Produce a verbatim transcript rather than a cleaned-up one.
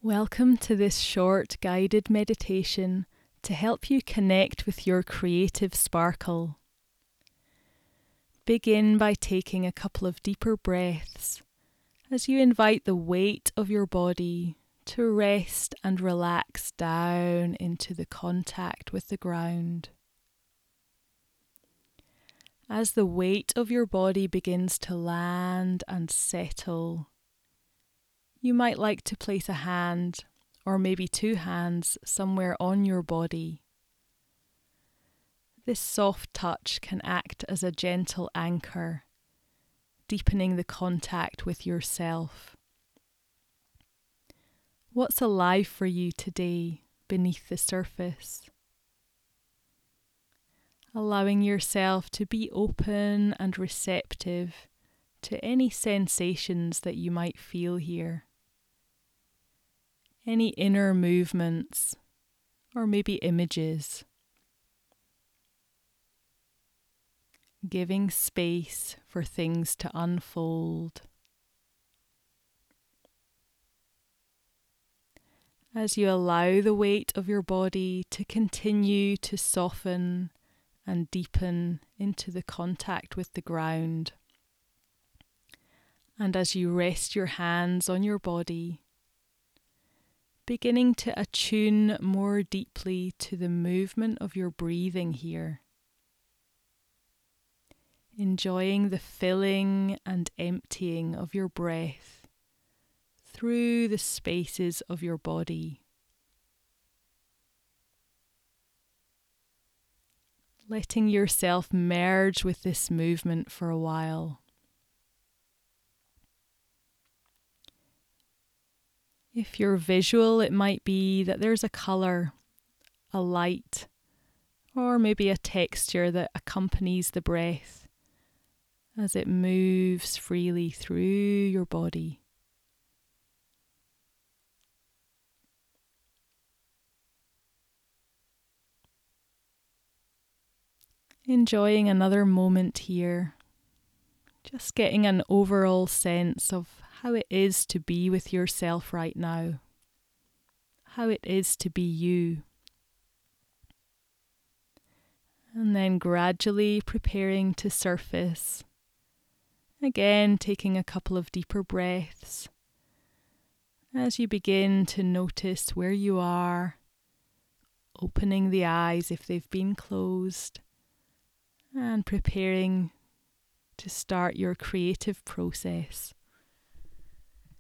Welcome to this short guided meditation to help you connect with your creative sparkle. Begin by taking a couple of deeper breaths as you invite the weight of your body to rest and relax down into the contact with the ground. As the weight of your body begins to land and settle, you might like to place a hand, or maybe two hands, somewhere on your body. This soft touch can act as a gentle anchor, deepening the contact with yourself. What's alive for you today beneath the surface? Allowing yourself to be open and receptive to any sensations that you might feel here. Any inner movements, or maybe images. Giving space for things to unfold. As you allow the weight of your body to continue to soften and deepen into the contact with the ground. And as you rest your hands on your body, beginning to attune more deeply to the movement of your breathing here. Enjoying the filling and emptying of your breath through the spaces of your body. Letting yourself merge with this movement for a while. If you're visual, it might be that there's a colour, a light, or maybe a texture that accompanies the breath as it moves freely through your body. Enjoying another moment here, just getting an overall sense of how it is to be with yourself right now, how it is to be you. And then gradually preparing to surface. Again, taking a couple of deeper breaths as you begin to notice where you are, opening the eyes if they've been closed, and preparing to start your creative process.